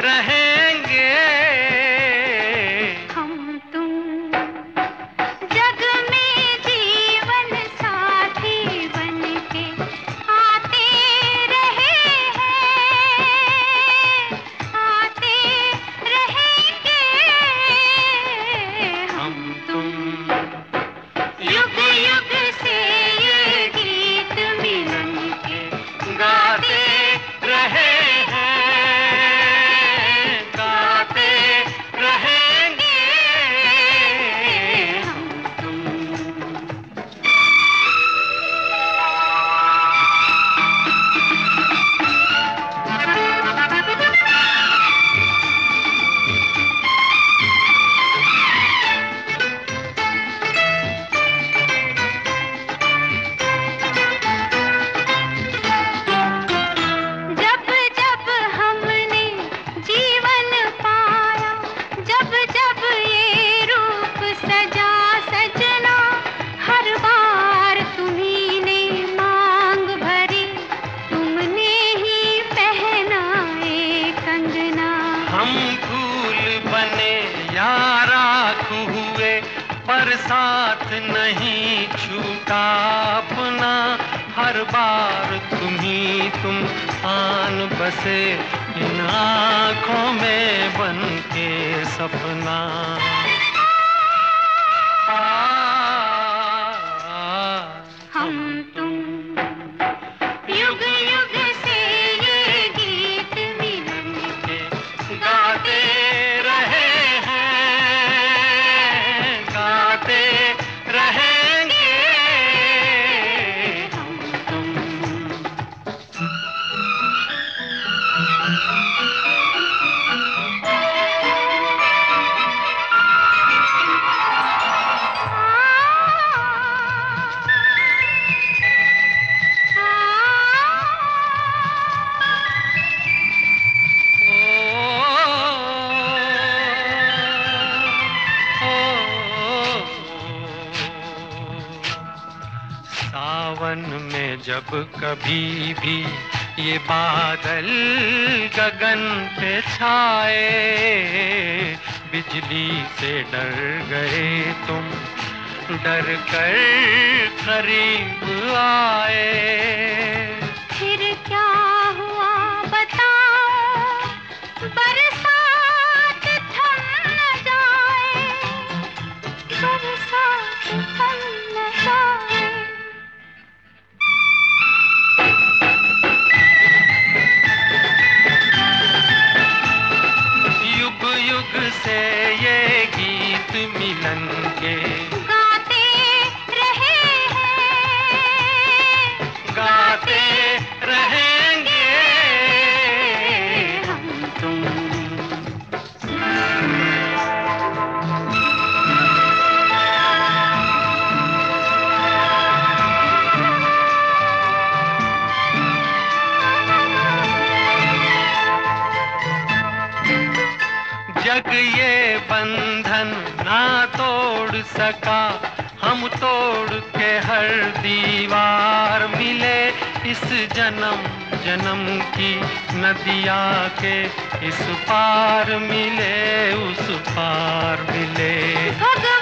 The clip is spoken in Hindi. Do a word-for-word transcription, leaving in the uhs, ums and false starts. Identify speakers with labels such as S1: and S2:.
S1: रहेंगे
S2: हम तुम जग में जीवन साथी बनके आते रहे हैं, आते रहेंगे हम तुम। युग युग से ये गीत मिलन के
S1: गाते रहे पर साथ नहीं छूटा अपना, हर बार तुम ही तुम आन बसे इन आँखों में बन के सपना।
S2: हम तुम युग युग से ये गीत मिलन के
S1: गाते रहे सावन में जब कभी भी ये बादल गगन पे छाए, बिजली से डर गए तुम, डर कर करीब आए।
S2: फिर क्या हुआ बताओ, बरसात थम न जाए, बरसात थम न जाए।
S1: युग युग से ये गीत मिलन के
S2: गाते रहे हैं,
S1: गाते रहेंगे
S2: हम तुम।
S1: जग ये बंधन ना तोड़ सका, हम तोड़ के हर दीवार मिले, इस जन्म जन्म की नदिया के इस पार मिले, उस पार मिले।
S2: भगवान